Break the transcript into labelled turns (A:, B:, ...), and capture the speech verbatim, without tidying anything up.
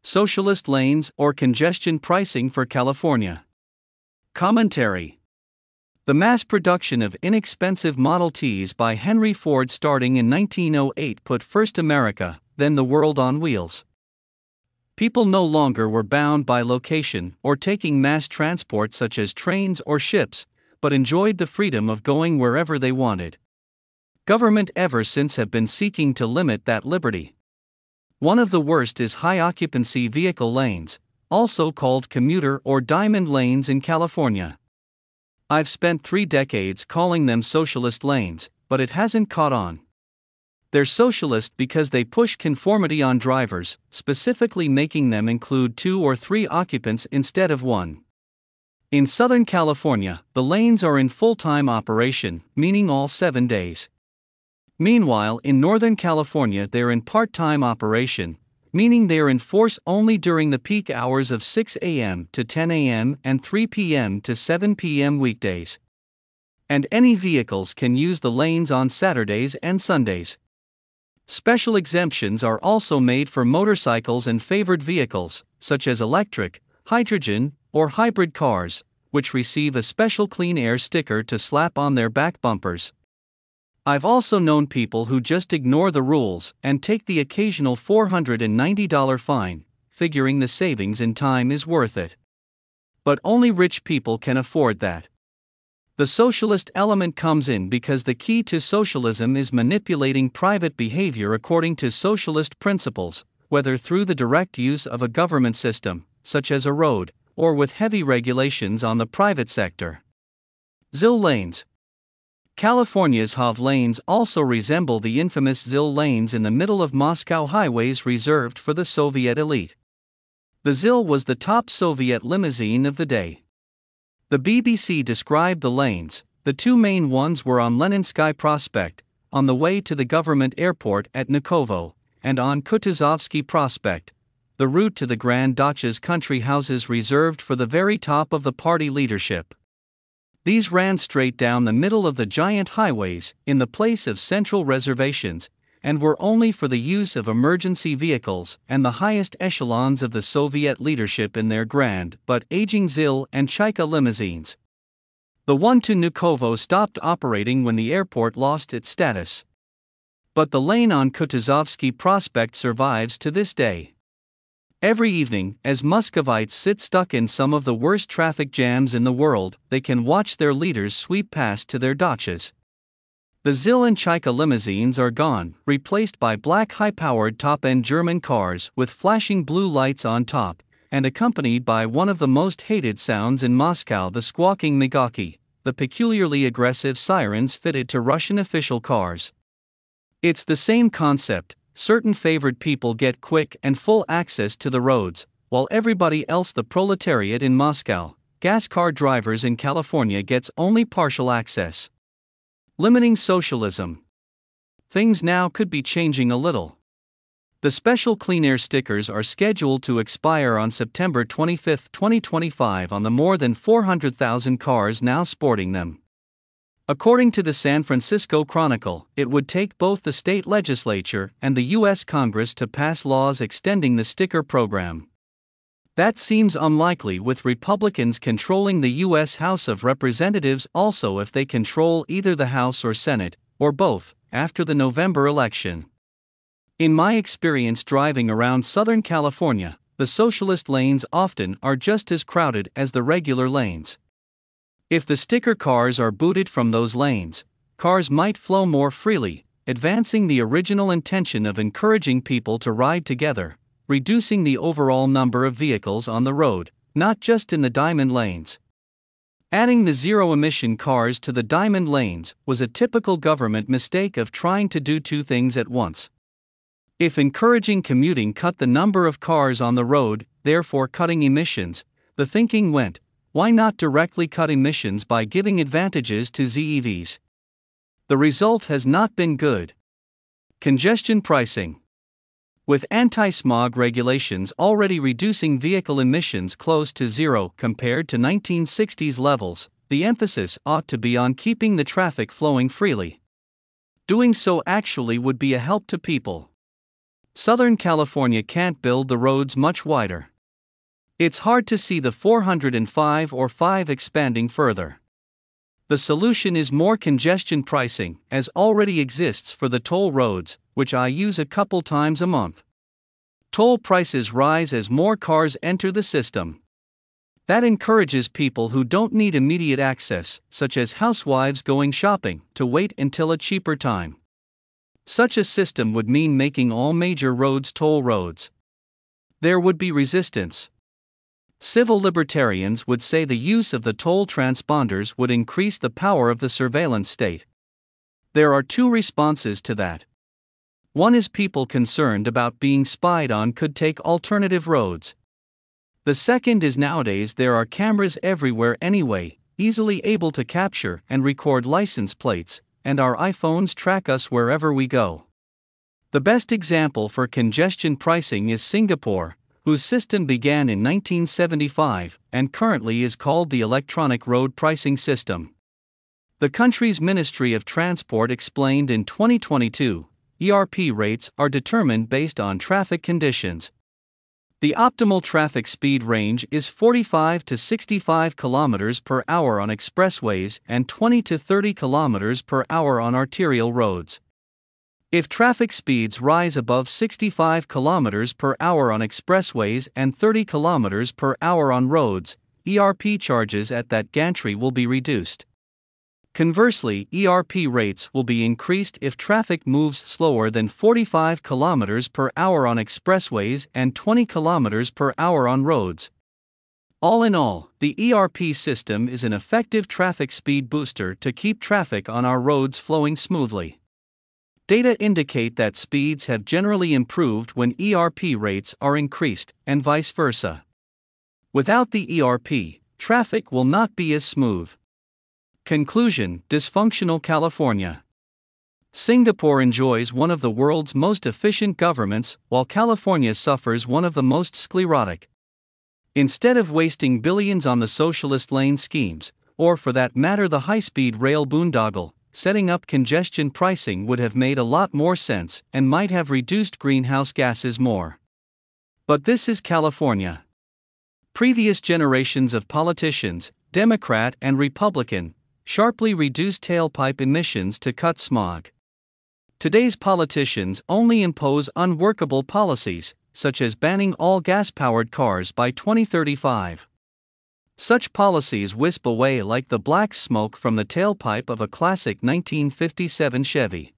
A: Socialist lanes or congestion pricing for California. Commentary. The mass production of inexpensive Model Ts by Henry Ford starting in nineteen oh eight put first America, then the world on wheels. People no longer were bound by location or taking mass transport such as trains or ships, but enjoyed the freedom of going wherever they wanted. Government ever since have been seeking to limit that liberty. One of the worst is high-occupancy vehicle lanes, also called commuter or diamond lanes in California. I've spent three decades calling them socialist lanes, but it hasn't caught on. They're socialist because they push conformity on drivers, specifically making them include two or three occupants instead of one. In Southern California, the lanes are in full-time operation, meaning all seven days. Meanwhile, in Northern California they're in part-time operation, meaning they're in force only during the peak hours of six a m to ten a m and three p m to seven p m weekdays. And any vehicles can use the lanes on Saturdays and Sundays. Special exemptions are also made for motorcycles and favored vehicles, such as electric, hydrogen, or hybrid cars, which receive a special clean air sticker to slap on their back bumpers. I've also known people who just ignore the rules and take the occasional four hundred ninety dollars fine, figuring the savings in time is worth it. But only rich people can afford that. The socialist element comes in because the key to socialism is manipulating private behavior according to socialist principles, whether through the direct use of a government system, such as a road, or with heavy regulations on the private sector. Z I L lanes. California's H O V lanes also resemble the infamous Z I L lanes in the middle of Moscow highways reserved for the Soviet elite. The Z I L was the top Soviet limousine of the day. The B B C described the lanes. The two main ones were on Leninsky Prospect, on the way to the government airport at Nukovo, and on Kutuzovsky Prospect, the route to the grand dachas country houses reserved for the very top of the party leadership. These ran straight down the middle of the giant highways, in the place of central reservations, and were only for the use of emergency vehicles and the highest echelons of the Soviet leadership in their grand but aging Z I L and Chaika limousines. The one to Nukovo stopped operating when the airport lost its status. But the lane on Kutuzovsky Prospect survives to this day. Every evening, as Muscovites sit stuck in some of the worst traffic jams in the world, they can watch their leaders sweep past to their dachas. The Z I L and Chaika limousines are gone, replaced by black high-powered top-end German cars with flashing blue lights on top, and accompanied by one of the most hated sounds in Moscow, the squawking Migaki, the peculiarly aggressive sirens fitted to Russian official cars. It's the same concept. Certain favored people get quick and full access to the roads, while everybody else, the proletariat in Moscow, gas car drivers in California, gets only partial access. Limiting socialism. Things now could be changing a little. The special clean air stickers are scheduled to expire on September twenty-fifth, twenty twenty-five on the more than four hundred thousand cars now sporting them. According to the San Francisco Chronicle, it would take both the state legislature and the U S Congress to pass laws extending the sticker program. That seems unlikely with Republicans controlling the U S House of Representatives, also if they control either the House or Senate, or both, after the November election. In my experience driving around Southern California, the socialist lanes often are just as crowded as the regular lanes. If the sticker cars are booted from those lanes, cars might flow more freely, advancing the original intention of encouraging people to ride together, reducing the overall number of vehicles on the road, not just in the diamond lanes. Adding the zero-emission cars to the diamond lanes was a typical government mistake of trying to do two things at once. If encouraging commuting cut the number of cars on the road, therefore cutting emissions, the thinking went, why not directly cut emissions by giving advantages to Z E Vs? The result has not been good. Congestion pricing. With anti-smog regulations already reducing vehicle emissions close to zero compared to nineteen sixties levels, the emphasis ought to be on keeping the traffic flowing freely. Doing so actually would be a help to people. Southern California can't build the roads much wider. It's hard to see the four hundred five or five expanding further. The solution is more congestion pricing, as already exists for the toll roads, which I use a couple times a month. Toll prices rise as more cars enter the system. That encourages people who don't need immediate access, such as housewives going shopping, to wait until a cheaper time. Such a system would mean making all major roads toll roads. There would be resistance. Civil libertarians would say the use of the toll transponders would increase the power of the surveillance state. There are two responses to that. One is people concerned about being spied on could take alternative roads. The second is nowadays there are cameras everywhere anyway, easily able to capture and record license plates, and our iPhones track us wherever we go. The best example for congestion pricing is Singapore, whose system began in nineteen seventy-five and currently is called the Electronic Road Pricing System. The country's Ministry of Transport explained in twenty twenty-two, E R P rates are determined based on traffic conditions. The optimal traffic speed range is forty-five to sixty-five kilometers per hour on expressways and twenty to thirty kilometers per hour on arterial roads. If traffic speeds rise above sixty-five kilometers per hour on expressways and thirty kilometers per hour on roads, E R P charges at that gantry will be reduced. Conversely, E R P rates will be increased if traffic moves slower than forty-five kilometers per hour on expressways and twenty kilometers per hour on roads. All in all, the E R P system is an effective traffic speed booster to keep traffic on our roads flowing smoothly. Data indicate that speeds have generally improved when E R P rates are increased, and vice versa. Without the E R P, traffic will not be as smooth. Conclusion: dysfunctional California. Singapore enjoys one of the world's most efficient governments, while California suffers one of the most sclerotic. Instead of wasting billions on the socialist lane schemes, or for that matter the high-speed rail boondoggle, setting up congestion pricing would have made a lot more sense and might have reduced greenhouse gases more. But this is California. Previous generations of politicians, Democrat and Republican, sharply reduced tailpipe emissions to cut smog. Today's politicians only impose unworkable policies, such as banning all gas-powered cars by twenty thirty-five. Such policies wisp away like the black smoke from the tailpipe of a classic nineteen fifty-seven Chevy.